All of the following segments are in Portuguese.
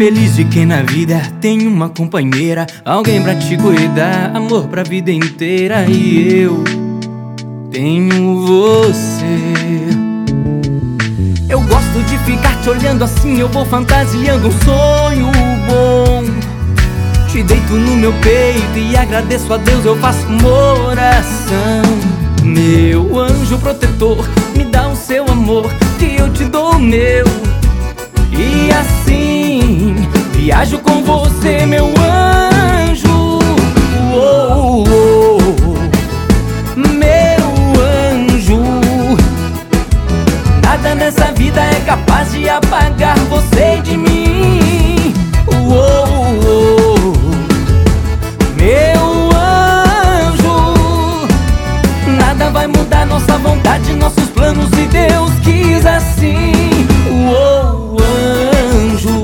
Feliz de quem na vida tem uma companheira, alguém pra te cuidar, amor pra vida inteira. E eu tenho você. Eu gosto de ficar te olhando assim, eu vou fantasiando um sonho bom. Te deito no meu peito e agradeço a Deus, eu faço uma oração. Meu anjo protetor, me dá o seu amor, que eu te dou o meu. E assim, viajo com você, meu anjo. Oh, oh, oh, meu anjo. Nada nessa vida é capaz de apagar você de mim. Oh, oh, oh, meu anjo. Nada vai mudar nossa vontade, nossos planos, se Deus quis assim. Oh, anjo.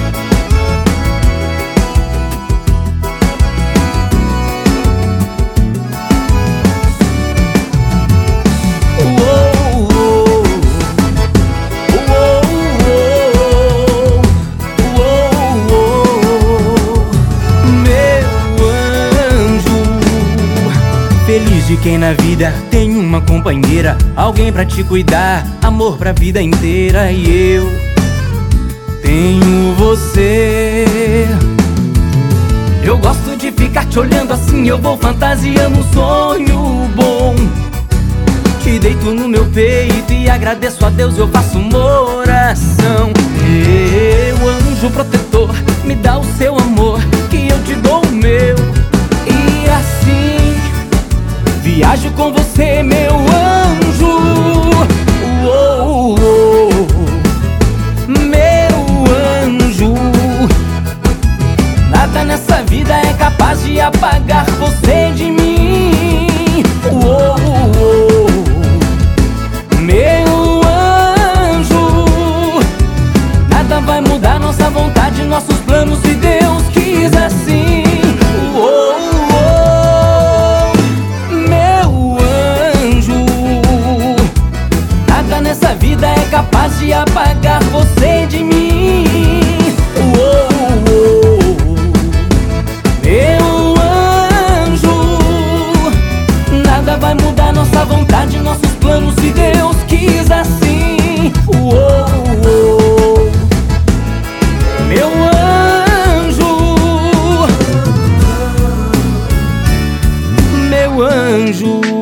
Feliz de quem na vida tem uma companheira, alguém pra te cuidar, amor pra vida inteira. E eu tenho você. Eu gosto de ficar te olhando assim, eu vou fantasiando um sonho bom. Te deito no meu peito e agradeço a Deus, eu faço uma oração. Meu anjo protetor, me dá o seu amor, que eu te dou o meu. E assim, viajo com você, meu anjo. Oh, oh, oh, meu anjo. Nada nessa vida é capaz de apagar você de mim. Oh, oh, oh, meu anjo. Nada vai mudar nossa vontade, nossos planos, se Deus quis assim. Nessa vida é capaz de apagar você de mim. Oh, oh, oh, meu anjo. Nada vai mudar nossa vontade, nossos planos, se Deus quis assim. Oh, oh, oh, meu anjo. Meu anjo.